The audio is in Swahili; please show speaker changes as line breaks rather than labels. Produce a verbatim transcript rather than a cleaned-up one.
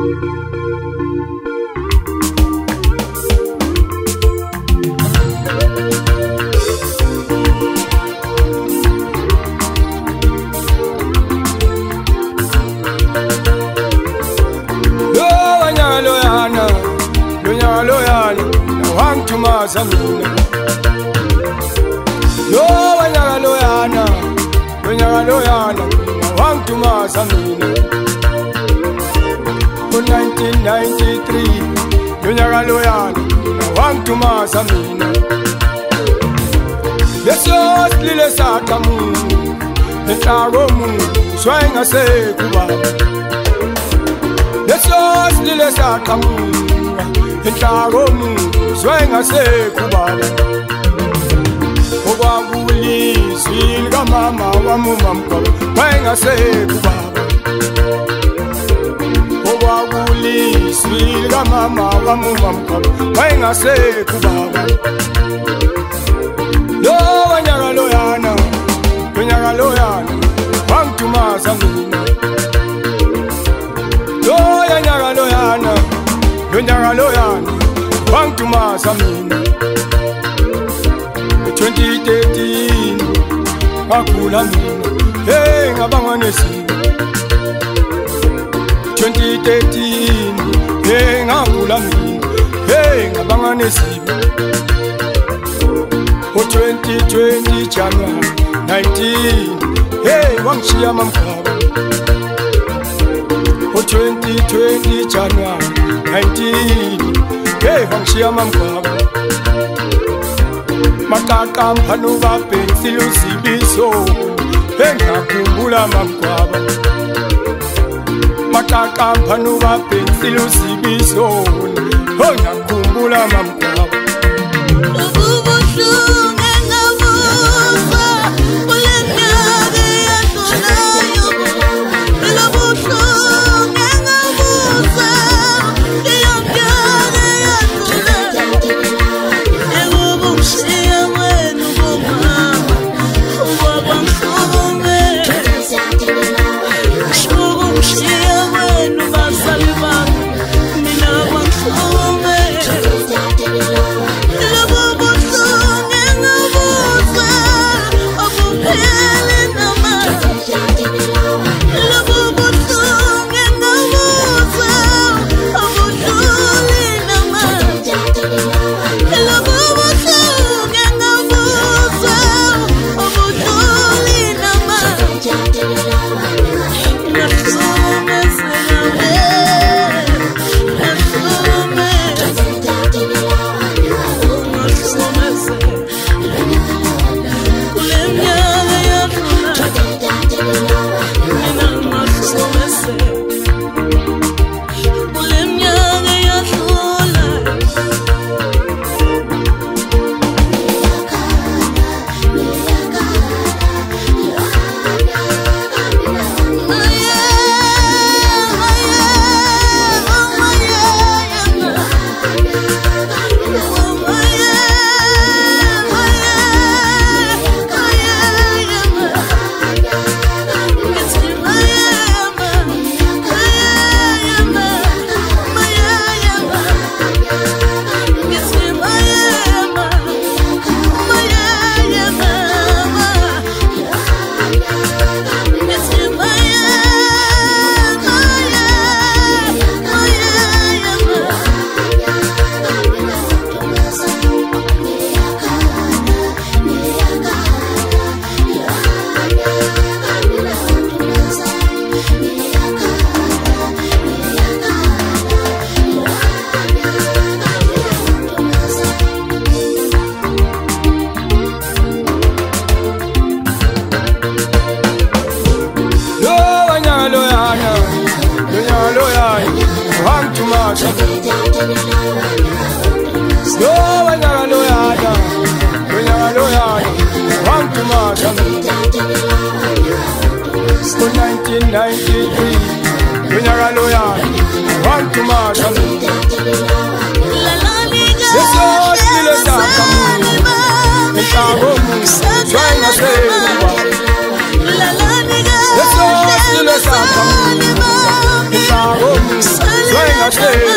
Zamina Yo wanyara loyana Wanyara loyana Wangtuma Zamina In nineteen ninety-three Wanyara loyana Wangtuma Zamina Yes yo lile sakamu Nitaromu Swenga se kubaba Yes yo lile sakamu Nitaromu Swenga se kubala Obaguli silga mama wa mumamko Swenga se kubala Obaguli silga mama wa mumamko Swenga se kubala Yo wanyara loyana Wanyara loyana Wangtuma Zamina Yo wanyara loyana Wanyara loyana Wangtuma Zamina twenty thirteen Akula mina Hey ngabangwa nesimo twenty thirteen Hey ngakula mina Hey ngabangwa nesimo O twenty twenty January nineteen Hey wangishia mamkhaba O twenty twenty January nineteen Hey wangishia mamkhaba Makaka mphanu bapensile usibiso engakhumbula mamkhaba Makaka mphanu bapensile usibiso engakhumbula mamkhaba nineteen ninety-three Wanyara loyana Wangtuma Zamina Yes yo lile sakamu Nitaromu Swenga se kubala Yes yo lile sakamu Nitaromu say